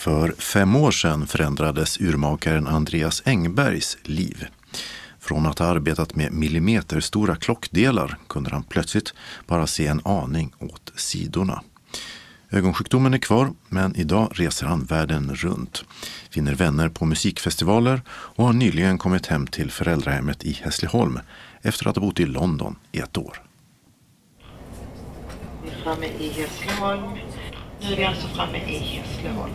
För 5 år sedan förändrades urmakaren Andreas Engbergs liv. Från att ha arbetat med millimeterstora klockdelar kunde han plötsligt bara se en aning åt sidorna. Ögonsjukdomen är kvar, men idag reser han världen runt, finner vänner på musikfestivaler och har nyligen kommit hem till föräldrahemmet i Hässleholm efter att ha bott i London i 1 år. Vi är framme i Hässleholm. Nu är vi alltså framme i Hässleholm.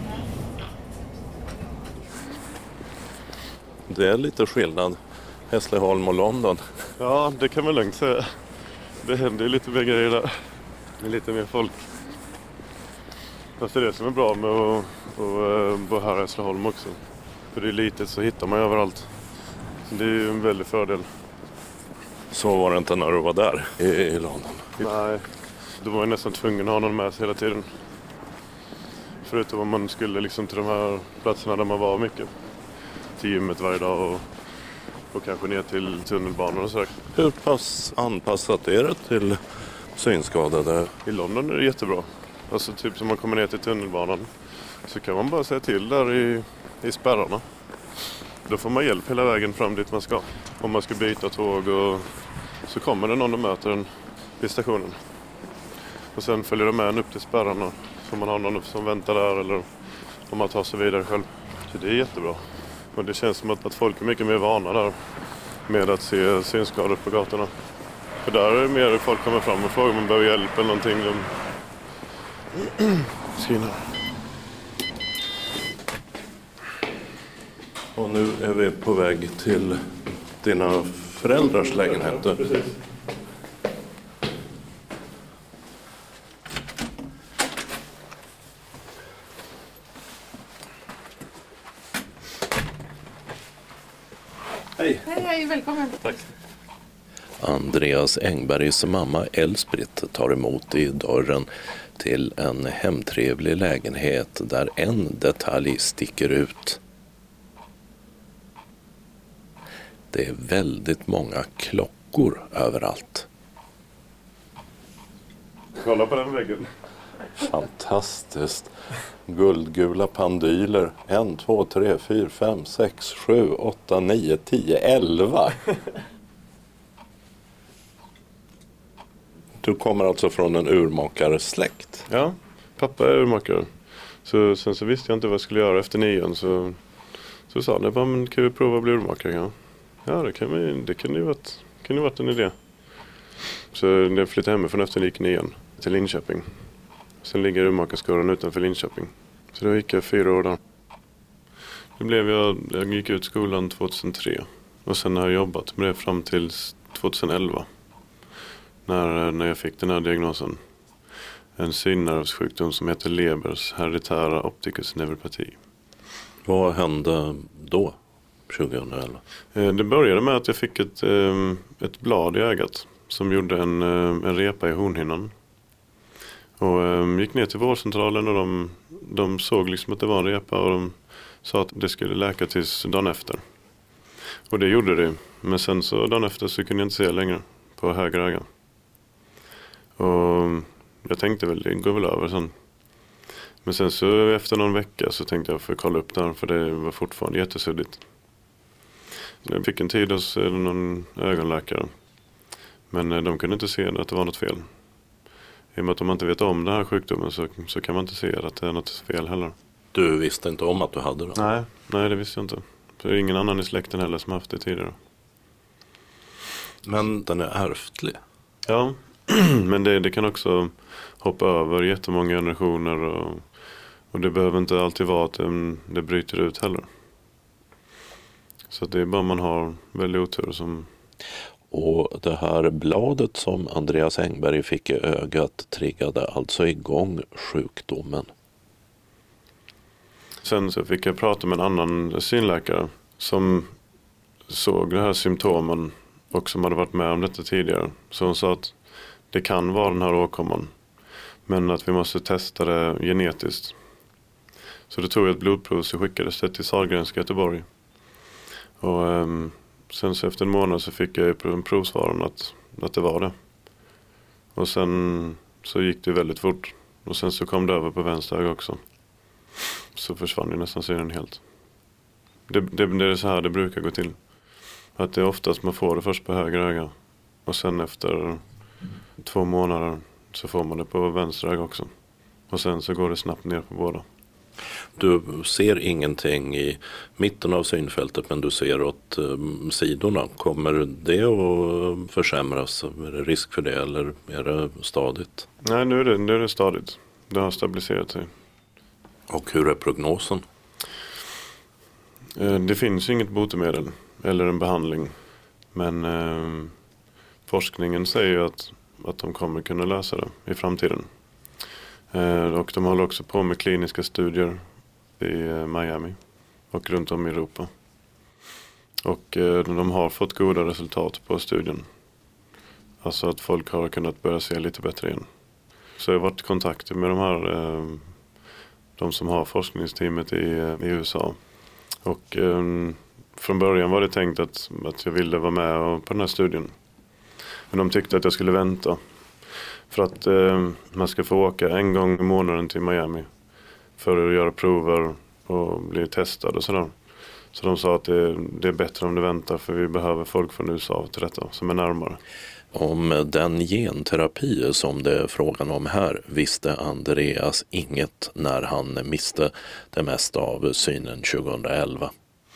Det är lite skillnad, Hässleholm och London. Ja, det kan man lugnt säga. Det händer ju lite mer grejer där. Det är lite mer folk. Fast det är det som är bra med att bo här i Hässleholm också. För det är litet så hittar man överallt. Så det är ju en väldig fördel. Så var det inte när du var där i London? Nej, då var jag nästan tvungen att ha någon med sig hela tiden. Förutom om man skulle liksom till de här platserna där man var mycket. Till gymmet varje dag och kanske ner till tunnelbanan och så. Hur pass anpassat är det till synskadade? I London är det jättebra. Alltså typ som man kommer ner till tunnelbanan så kan man bara säga till där i spärrarna. Då får man hjälp hela vägen fram dit man ska. Om man ska byta tåg och så kommer det någon och möter en vid stationen. Och sen följer de med en upp till spärrarna så man har någon som väntar där eller om man tar sig vidare själv. Så det är jättebra. Och det känns som att folk är mycket mer vana där med att se synskador på gatorna. För där är det mer folk kommer fram och frågar om man behöver hjälp eller någonting. Och nu är vi på väg till dina föräldrars lägenheter. Precis. Hej. Hej, välkommen. Tack. Andreas Engbergs mamma Elsbritt tar emot i dörren till en hemtrevlig lägenhet där en detalj sticker ut. Det är väldigt många klockor överallt. Kolla på den väggen. Fantastiskt. Guldgula pendyler. 1, 2, 3, 4, 5, 6, 7, 8, 9, 10, 11. Du kommer alltså från en urmakarsläkt? Ja, pappa är urmakare. Sen så visste jag inte vad jag skulle göra efter 9. Så sa han bara, men kan vi prova att bli urmakare? Ja, det kan ju varit en idé. Så jag flyttade hemifrån efter 9 till Linköping. Sen ligger urmakarskolan utanför Linköping. Så då gick jag 4 år där. Då blev jag gick ut skolan 2003. Och sen har jag jobbat med det fram till 2011. När jag fick den här diagnosen. En synnervssjukdom som heter Lebers hereditära opticus neuropati. Vad hände då, 2011? Det började med att jag fick ett blad i ögat som gjorde en repa i hornhinnan. Och gick ner till vårdcentralen och de såg liksom att det var en repa och de sa att det skulle läka tills dagen efter. Och det gjorde det. Men sen så dagen efter så kunde jag inte se längre på höger öga. Och jag tänkte väl, det går väl över sen. Men sen så efter någon vecka så tänkte jag för att kolla upp där, för det var fortfarande jättesuddigt. Jag fick en tid hos någon ögonläkare. Men de kunde inte se att det var något fel. I och med att om man inte vet om den här sjukdomen så kan man inte se att det är något fel heller. Du visste inte om att du hade det? Nej, det visste jag inte. För det är ingen annan i släkten heller som haft det tidigare. Men den är ärftlig? Ja, men det kan också hoppa över jättemånga generationer och det behöver inte alltid vara att det bryter ut heller. Så det är bara man har väldigt otur som... Och det här bladet som Andreas Engberg fick i ögat triggade alltså igång sjukdomen. Sen så fick jag prata med en annan synläkare som såg de här symptomen och som hade varit med om detta tidigare. Så hon sa att det kan vara den här åkomman, men att vi måste testa det genetiskt. Så det tog ett blodprov så skickades det till Sahlgrenska i Göteborg. Och sen så efter en månad så fick jag en provsvaren att det var det. Och sen så gick det väldigt fort. Och sen så kom det över på vänster öga också. så försvann ju nästan synen helt. Det är så här det brukar gå till. Att det är oftast man får det först på höger öga. Och sen efter 2 månader så får man det på vänster öga också. Och sen så går det snabbt ner på båda. Du ser ingenting i mitten av synfältet, men du ser åt sidorna. Kommer det att försämras? Är det risk för det eller är det stadigt? Nej, nu är det stadigt. Det har stabiliserat sig. Och hur är prognosen? Det finns inget botemedel eller en behandling. Men forskningen säger ju att de kommer kunna lösa det i framtiden. Och de håller också på med kliniska studier i Miami och runt om i Europa. Och de har fått goda resultat på studien. Alltså att folk har kunnat börja se lite bättre igen. Så jag har varit i kontakt med de som har forskningsteamet i USA. Och från början var det tänkt att jag ville vara med på den här studien. Men de tyckte att jag skulle vänta. För att man ska få åka 1 gång i månaden till Miami för att göra prover och bli testad och sådär. Så de sa att det är bättre om du väntar, för vi behöver folk från USA till detta som är närmare. Om den genterapi som det är frågan om här visste Andreas inget när han miste det mesta av synen 2011.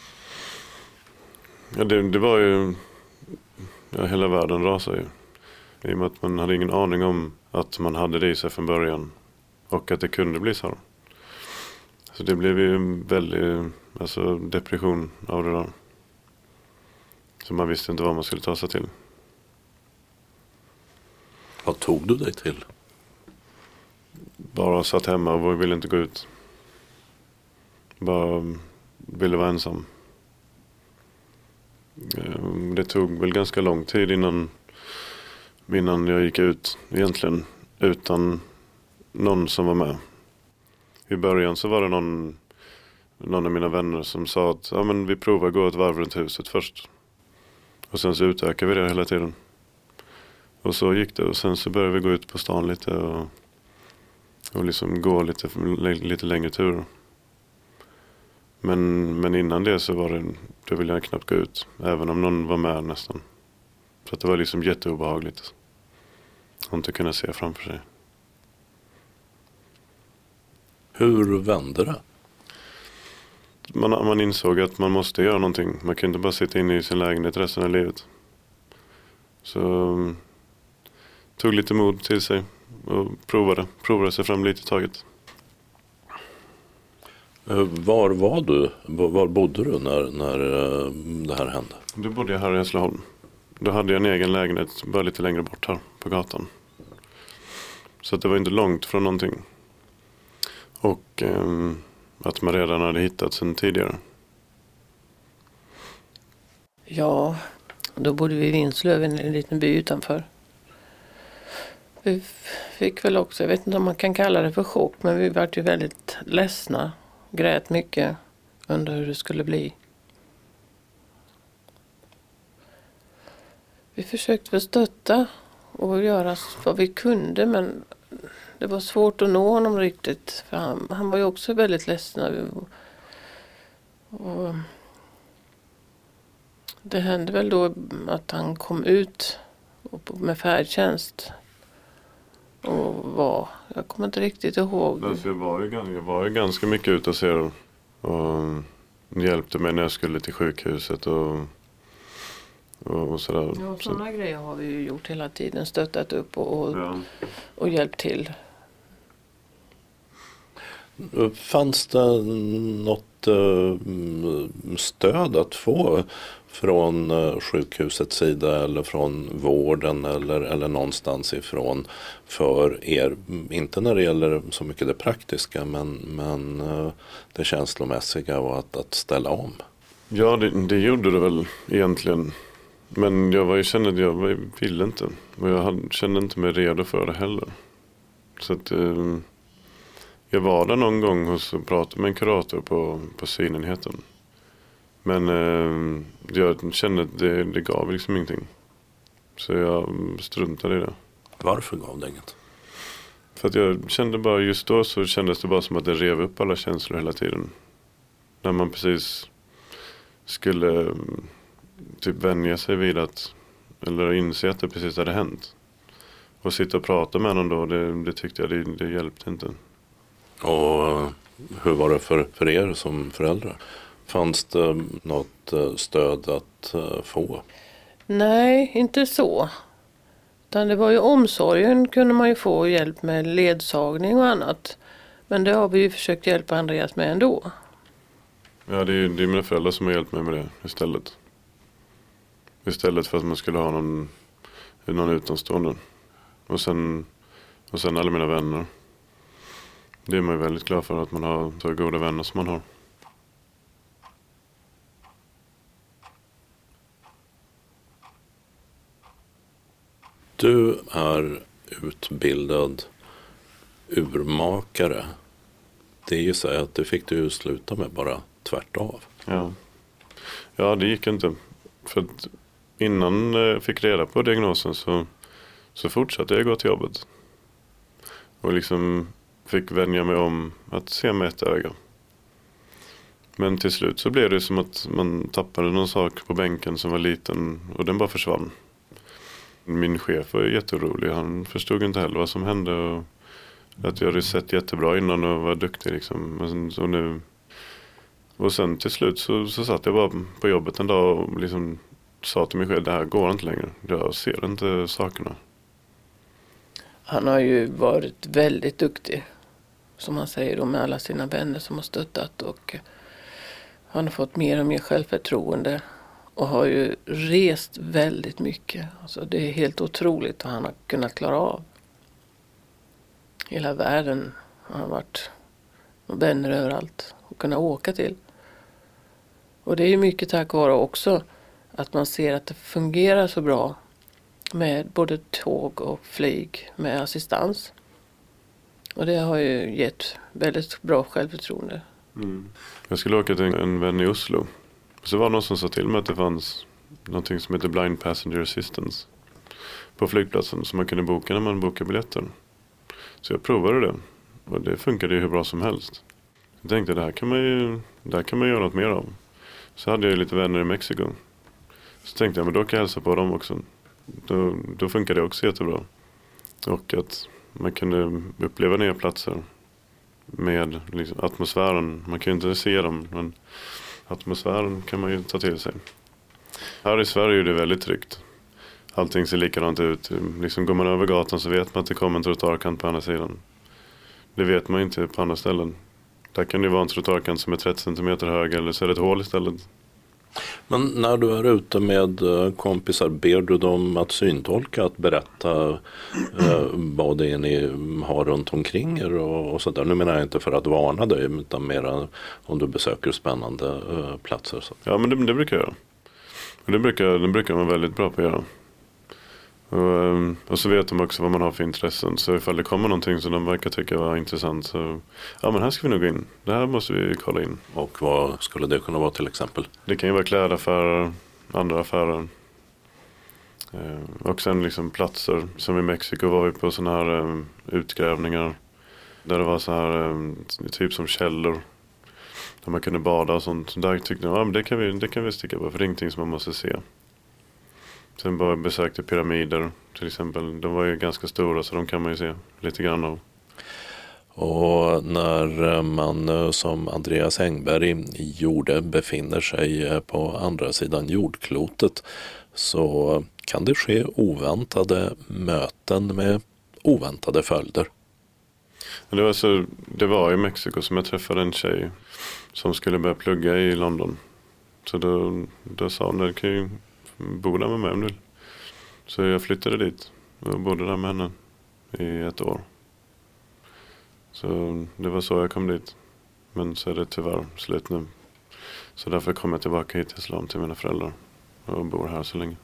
Ja, det var ju... Ja, hela världen rasade ju. I och med att man hade ingen aning om att man hade det i sig från början. Och att det kunde bli så. Så det blev ju en väldig depression av det där. Så man visste inte vad man skulle ta sig till. Vad tog du dig till? Bara satt hemma och ville inte gå ut. Bara ville vara ensam. Det tog väl ganska lång tid innan jag gick ut egentligen utan någon som var med. I början så var det någon av mina vänner som sa att men vi provar att gå ett varv runt huset först. Och sen så utökade vi det hela tiden. Och så gick det, och sen så började vi gå ut på stan lite och liksom gå lite längre turer. Men innan det så då ville jag knappt gå ut, även om någon var med nästan. Så att det var liksom jätteobehagligt att inte kunna se framför sig. Hur vände det? Man insåg att man måste göra någonting. Man kunde inte bara sitta inne i sin lägenhet resten av livet. Så tog lite mod till sig och provade sig fram lite i taget. Var var du? Var bodde du när det här hände? Då bodde jag här i Hässleholm. Då hade jag en egen lägenhet bara lite längre bort här på gatan. Så att det var inte långt från någonting. Och att man redan hade hittat sen tidigare. Ja, då bodde vi i Vinslöv, en liten by utanför. Vi fick väl också, jag vet inte om man kan kalla det för chock, men vi var ju väldigt ledsna. Grät mycket under hur det skulle bli. Vi försökte väl stötta och göra vad vi kunde, men det var svårt att nå honom riktigt. För han var ju också väldigt ledsen. Och det hände väl då att han kom ut med färdtjänst. Och jag kommer inte riktigt ihåg. Alltså jag var ju ganska mycket ute och ser och hjälpte mig när jag skulle till sjukhuset och sådär. Ja, sådana grejer har vi ju gjort hela tiden. Stöttat upp och hjälpt till. Fanns det något stöd att få från sjukhusets sida eller från vården eller någonstans ifrån för er? Inte när det gäller så mycket det praktiska, men det känslomässiga och att ställa om. Ja, det gjorde det väl egentligen. Men jag kände att jag ville inte. Och jag kände inte mig redo för det heller. Så att jag var där någon gång och pratade med en kurator på synenheten. Men jag kände att det gav liksom ingenting. Så jag struntade i det. Varför gav det inget? För att jag kände bara just då så kändes det bara som att det rev upp alla känslor hela tiden. När man precis skulle typ vänja sig vid att, eller inse att det precis hade hänt. Och sitta och prata med någon då, det tyckte jag det hjälpte inte. Och hur var det för er som föräldrar? Fanns det något stöd att få? Nej, inte så. Utan det var ju omsorgen kunde man ju få hjälp med ledsagning och annat. Men det har vi ju försökt hjälpa Andreas med ändå. Ja, det är mina föräldrar som har hjälpt mig med det istället. Istället för att man skulle ha någon utomstående. Och sen alla mina vänner. Det är man ju väldigt glad för att man har så goda vänner som man har. Du är utbildad urmakare. Det är ju så att det fick du sluta med bara tvärtav. Ja, det gick inte. För att innan jag fick reda på diagnosen så fortsatte jag gå till jobbet. Och liksom fick vänja mig om att se med ett öga. Men till slut så blev det som att man tappade någon sak på bänken som var liten och den bara försvann. Min chef var jätterolig. Han förstod inte heller vad som hände och att jag hade sett jättebra innan och var duktig liksom. Och sen till slut så satt jag bara på jobbet en dag och liksom sa till mig själv, det här går inte längre. Jag ser inte sakerna. Han har ju varit väldigt duktig, som han säger då, med alla sina vänner som har stöttat, och han har fått mer och mer självförtroende och har ju rest väldigt mycket. Alltså det är helt otroligt vad han har kunnat klara av. Hela världen har han varit och vänner överallt och kunnat åka till. Och det är ju mycket tack vare också att man ser att det fungerar så bra med både tåg och flyg med assistans. Och det har ju gett väldigt bra självförtroende. Jag skulle åka till en vän i Oslo. Så var det någon som sa till mig att det fanns någonting som heter Blind Passenger Assistance på flygplatsen som man kunde boka när man bokar biljetter. Så jag provade det och det funkade ju hur bra som helst. Jag tänkte det här kan man göra något mer av. Så hade jag lite vänner i Mexiko. Så tänkte jag, men då kan jag hälsa på dem också. Då funkar det också jättebra. Och att man kunde uppleva nya platser med liksom atmosfären. Man kan ju inte se dem, men atmosfären kan man ju ta till sig. Här i Sverige är det väldigt tryggt. Allting ser likadant ut. Liksom går man över gatan så vet man att det kommer en trottoarkant på andra sidan. Det vet man inte på andra ställen. Där kan det vara en trottoarkant som är 30 cm hög eller så är det ett hål istället. Men när du är ute med kompisar, ber du dem att syntolka, att berätta vad det är ni har runt omkring er och sådär? Nu menar jag inte för att varna dig, utan mer om du besöker spännande platser. Så. Ja, men det brukar jag göra. Och det brukar man väldigt bra på att göra. Och så vet de också vad man har för intressen. Så ifall det kommer någonting som de verkar tycka var intressant så ja, men här ska vi nog gå in. Det här måste vi kolla in. Och vad skulle det kunna vara till exempel? Det kan ju vara klädaffärer, andra affärer. Och sen liksom platser. Som i Mexiko var vi på såna här utgrävningar. Där det var så här typ som källor. Där man kunde bada och sånt. Där tyckte jag, ja, men det kan vi sticka på. För det är ingenting som man måste se. Sen bara besökte pyramider till exempel. De var ju ganska stora så de kan man ju se lite grann av. Och när man som Andreas Engberg befinner sig på andra sidan jordklotet så kan det ske oväntade möten med oväntade följder. Det var i Mexiko som jag träffade en tjej som skulle börja plugga i London. Så då sa hon, du kan ju bo där med mig om du vill. Så jag flyttade dit och bodde där med henne i 1 år. Så det var så jag kom dit. Men så är det tyvärr slut nu. Så därför kom jag tillbaka hit till Islam till mina föräldrar och bor här så länge.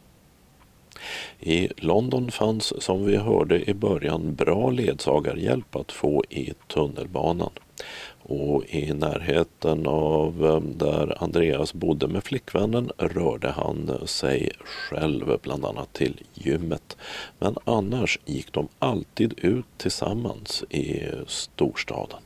I London fanns, som vi hörde i början, bra ledsagarhjälp att få i tunnelbanan. Och i närheten av där Andreas bodde med flickvännen rörde han sig själv bland annat till gymmet. Men annars gick de alltid ut tillsammans i storstaden.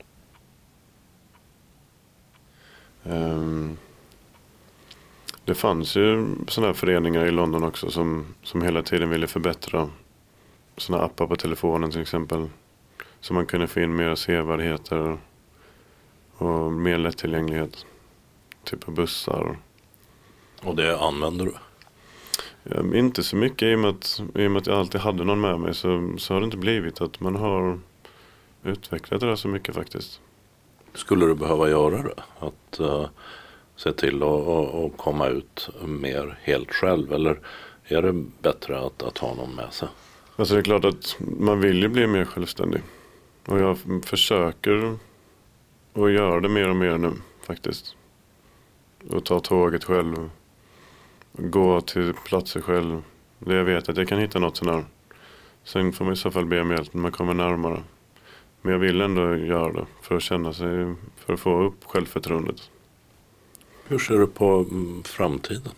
Det fanns ju sådana här föreningar i London också som hela tiden ville förbättra sådana appar på telefonen till exempel. Så man kunde få in mer sevärdheter och mer lättillgänglighet. Typ av bussar. Och det använder du? Inte så mycket i och med att jag alltid hade någon med mig så har det inte blivit att man har utvecklat det där så mycket faktiskt. Skulle du behöva göra det? Att se till att komma ut mer helt själv? Eller är det bättre att ha någon med sig? Alltså det är klart att man vill ju bli mer självständig. Och jag försöker att göra det mer och mer nu faktiskt. Och ta tåget själv. Gå till platser själv. Där jag vet att jag kan hitta något sån här. Sen får man i så fall be om hjälp när man kommer närmare. Men jag vill ändå göra det för att känna sig, för att få upp självförtroendet. Hur ser du på framtiden?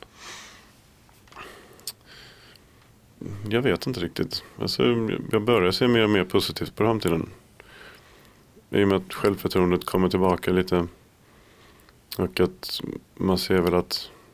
Jag vet inte riktigt. Alltså, jag börjar se mer och mer positivt på framtiden. I och med att självförtroendet kommer tillbaka lite. Och att man ser väl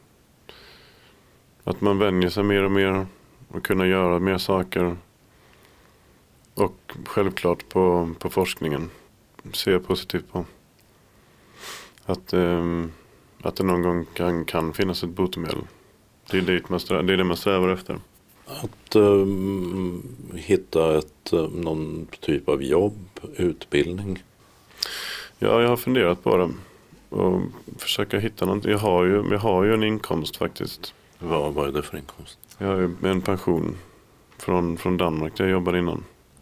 att man vänjer sig mer och mer. Och kunna göra mer saker. Och självklart på forskningen. Ser positivt på. Att det någon gång kan finnas ett botemedel. Det är det man strävar efter. Att hitta någon typ av jobb, utbildning? Ja, jag har funderat på det. Och försöka hitta något. Jag har ju en inkomst faktiskt. Vad är det för inkomst? Jag har ju en pension från Danmark där jag jobbade innan.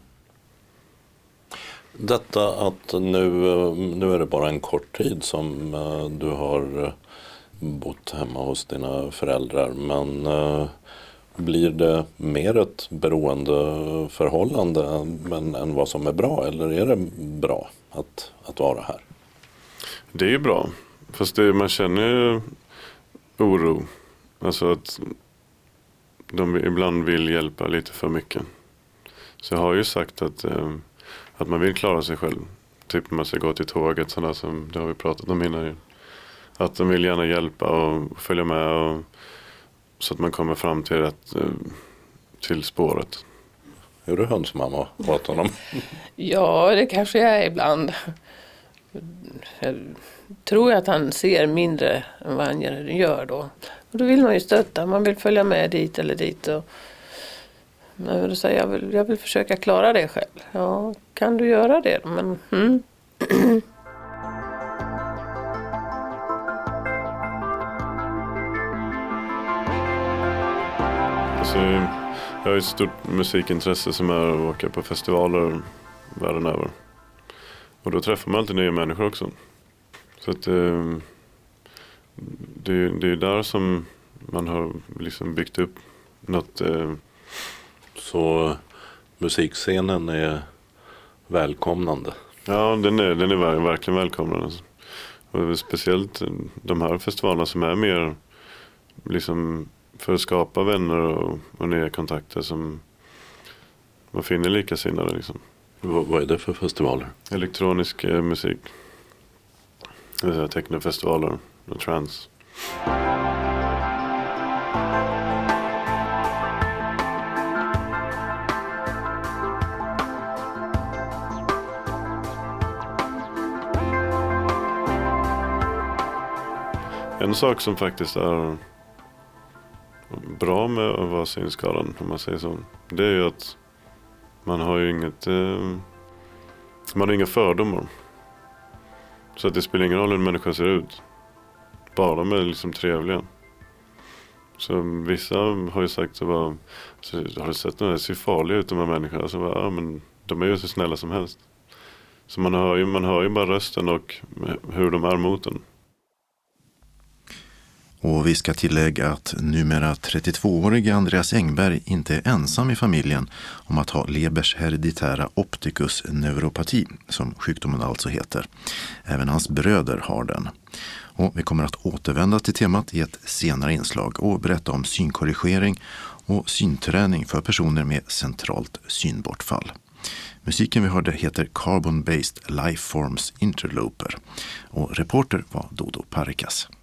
Detta att nu är det bara en kort tid som du har bott hemma hos dina föräldrar. Men blir det mer ett beroendeförhållande än vad som är bra? Eller är det bra att vara här? Det är ju bra. Fast man känner ju oro. Alltså att de ibland vill hjälpa lite för mycket. Så jag har ju sagt att man vill klara sig själv. Typ när man ska gå till tåget, sådana som det har vi pratat om innan. Att de vill gärna hjälpa och följa med så att man kommer fram till spåret. Är du hönsmamma åt honom? Ja, det kanske jag är ibland. Jag tror att han ser mindre än vad han gör då. Och då vill man ju stötta, man vill följa med dit eller dit. Och då säger jag vill försöka klara det själv. Ja, kan du göra det? Men, Alltså, jag har ett stort musikintresse som är att åka på festivaler världen över. Och då träffar man alltid nya människor också. Så att det är där som man har liksom byggt upp något. Så musikscenen är välkomnande? Ja, den är verkligen välkomnande. Och speciellt de här festivalerna som är mer liksom för att skapa vänner och nya kontakter som man finner likasinnade liksom. Vad är det för festivaler? Elektronisk musik. Technofestivaler och trance. En sak som faktiskt är bra med att vara synskadad, om man säger så, det är ju att man har ju man har inga fördomar. Så att det spelar ingen roll hur en människa ser ut. Bara de är liksom trevliga. Så vissa har ju sagt så bara, så har du sett att det ser farliga ut de här människorna? Så bara, ja men de är ju så snälla som helst. Så man hör ju bara rösten och hur de är mot den. Och vi ska tillägga att numera 32-årige Andreas Engberg inte är ensam i familjen om att ha Lebers hereditära opticus neuropati, som sjukdomen alltså heter. Även hans bröder har den. Och vi kommer att återvända till temat i ett senare inslag och berätta om synkorrigering och synträning för personer med centralt synbortfall. Musiken vi hörde heter Carbon Based Lifeforms Interloper och reporter var Dodo Parikas.